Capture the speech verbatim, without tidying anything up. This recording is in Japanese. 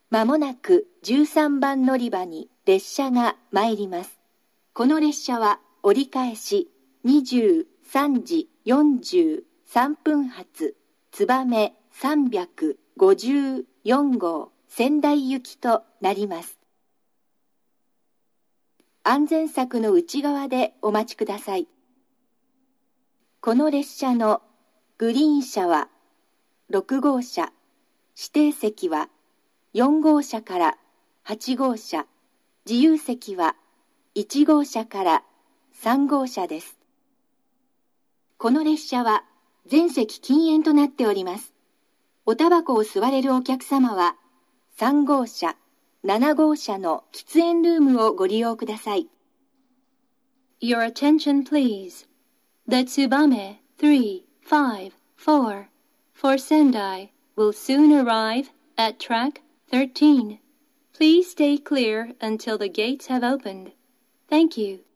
まもなくじゅうさんばん乗り場に列車が参ります。この列車は折り返しにじゅうさんじよんじゅうさんぷん発燕さんびゃくごじゅうよん号仙台行きとなります。安全柵の内側でお待ちください。この列車のグリーン車はろく号車、指定席はよん号車からはち号車、自由席はいち号車からさん号車です。この列車は全席禁煙となっております。おタバコを吸われるお客様はさん号車、なな号車の喫煙ルームをご利用ください。 Your attention please. The Tsubame three five four for Sendai will soon arrive at track thirteen. Please stay clear until the gates have opened. Thank you.